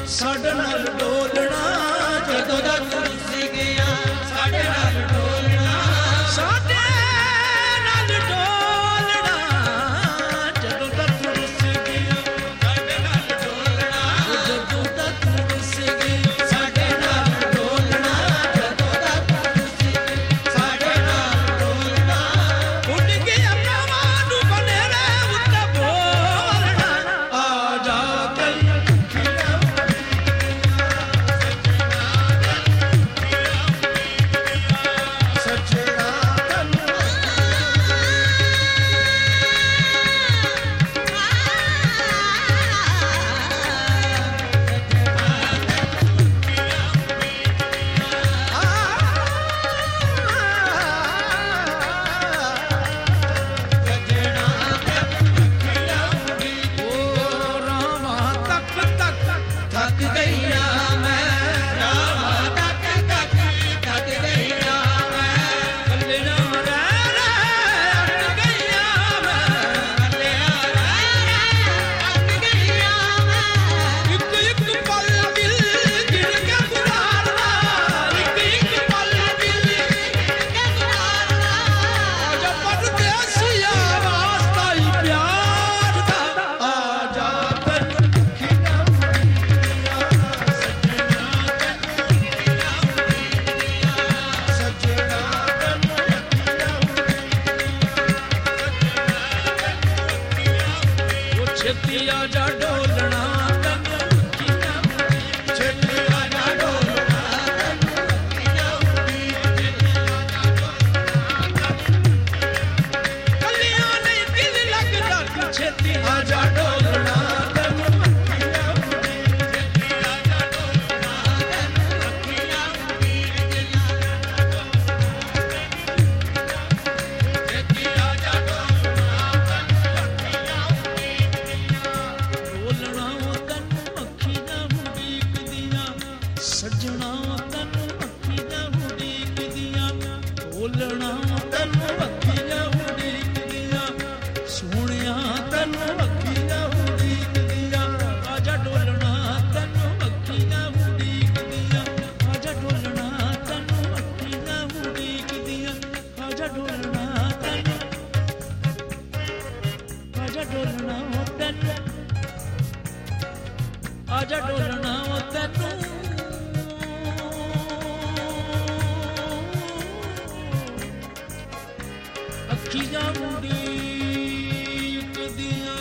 साडे नाल डोलना जदों दा तुस गया साडे नाल डोलना साडे नाल डोलना जदों दा तुस गया साडे नाल डोलना जदों दा तुस गया साडे नाल डोलना जदों दा तुस गया साडे नाल डोलना उड़ गया प्रवाह बने रे उत्ते बोलना आ जा छेतिया जा डोलना छेतिया जा डोलना कलियां नहीं दिल लगदा छेतिया जा डोलना सजना तनु अखियां उड़ीकदियां बोलना तनु अखियां उड़ीकदियां सोहणिया तनु अखियां उड़ीकदियां आजा डोलना तनु अखियां उड़ीकदियां आजा डोलना तनु अखियां उड़ीकदियां आजा डोलना तनु आजा डोलना तनु आजा डोलना तनु अखियां उड़ीकदियां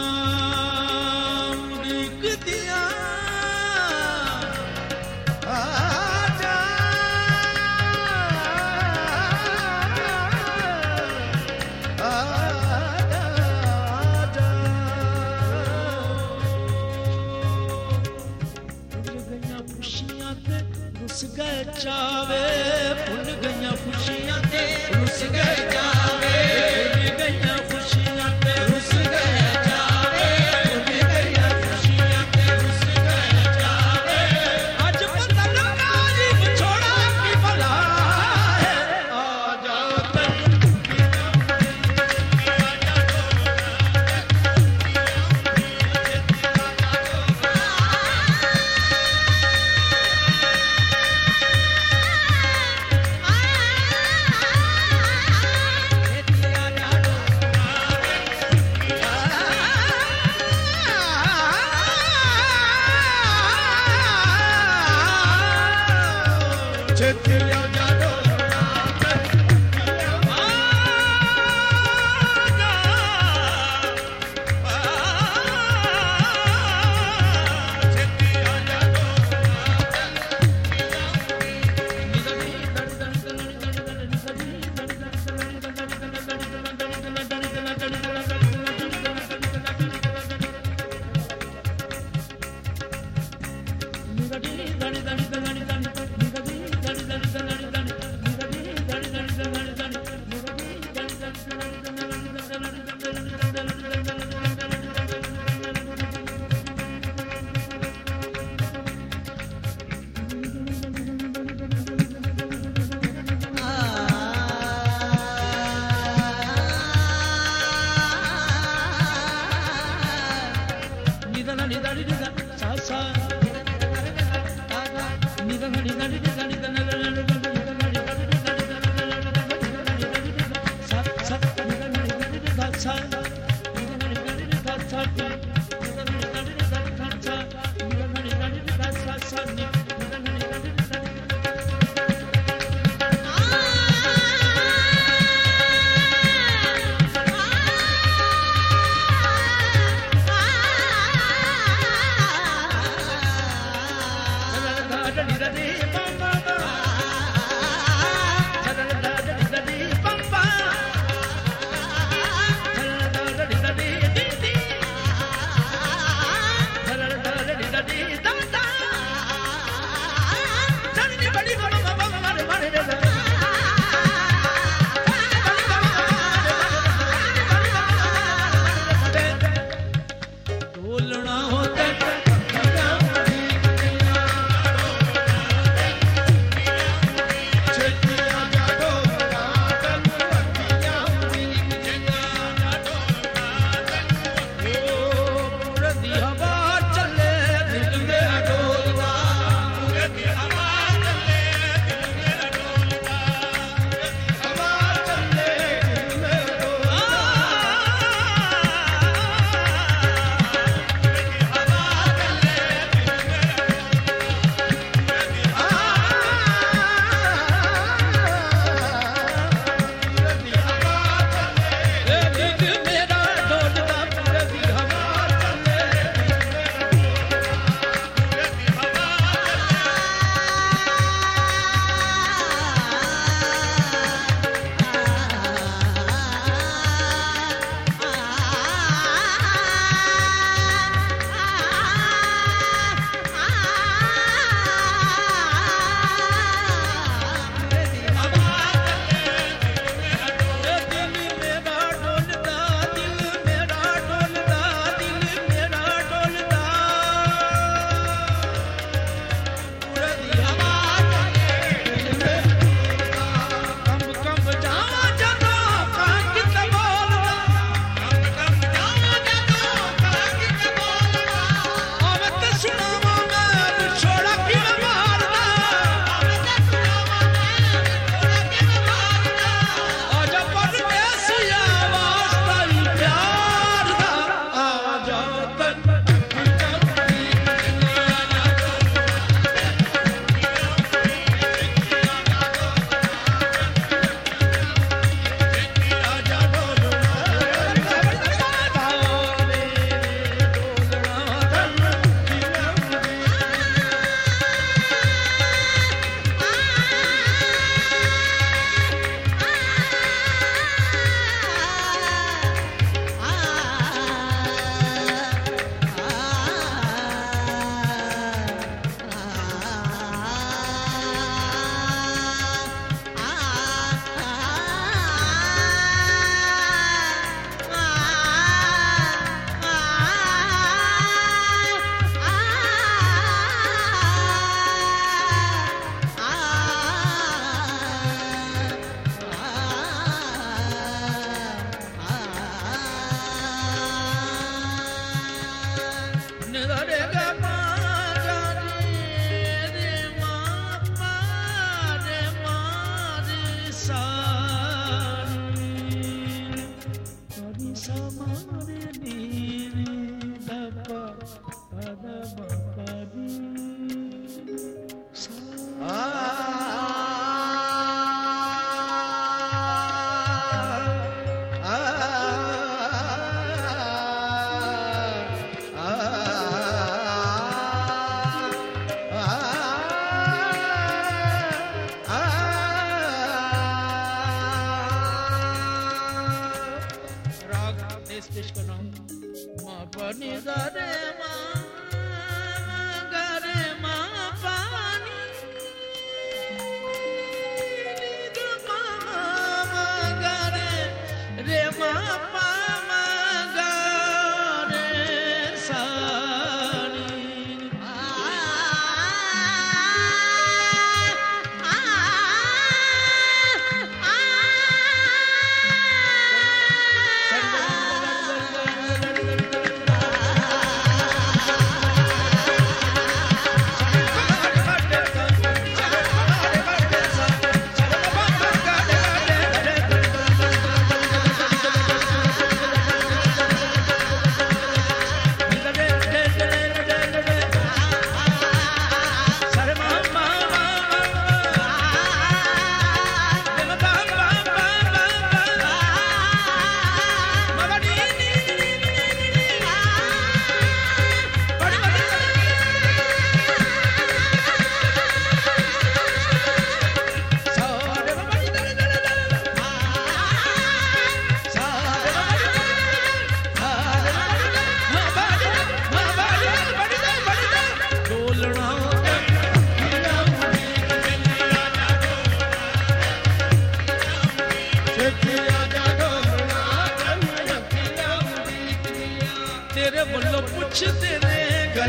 उड़ीकदियां आजा आजा आजा भुल गईयां खुशियां ते रुस गए चावे भुल गईयां खुशियां ते रुस गए चावे भुल गईयां खुशियां ते रुस गए चावे भुल गईयां खुशियां ते रुस गए चावे आज पता लगा जी छोड़ा की भला है आजा छेतिया जा डोलना छेतिया जा ढोलना होता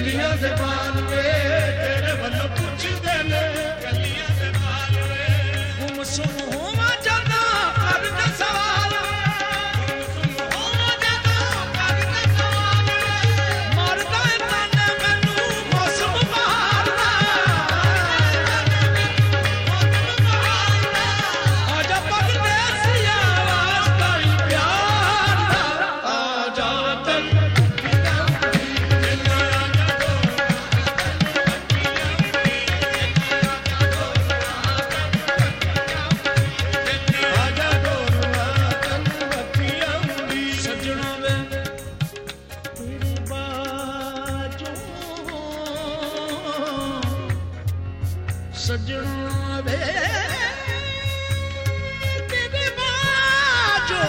गलियां दे बाल वे तेरे वल्लों पुछदे ने गलियां दे बाल वे गुमसुम होवा जाना कर दे सवाल गुमसुम होवा जाना कर दे सवाल मरदा ताने मैनू मौसम बहार दा आजा परदेसिया वास्ता ही प्यार दा आजा तन सजना वे तेरे बाजो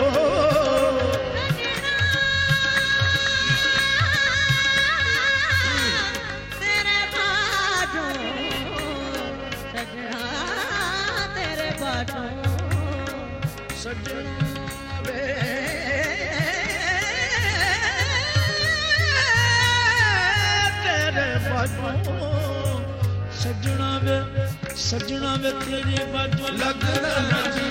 तेरे बाजो सजना तेरे बाजो सजना वे तेरे बाजो सजना वे तेरे बाजो लगना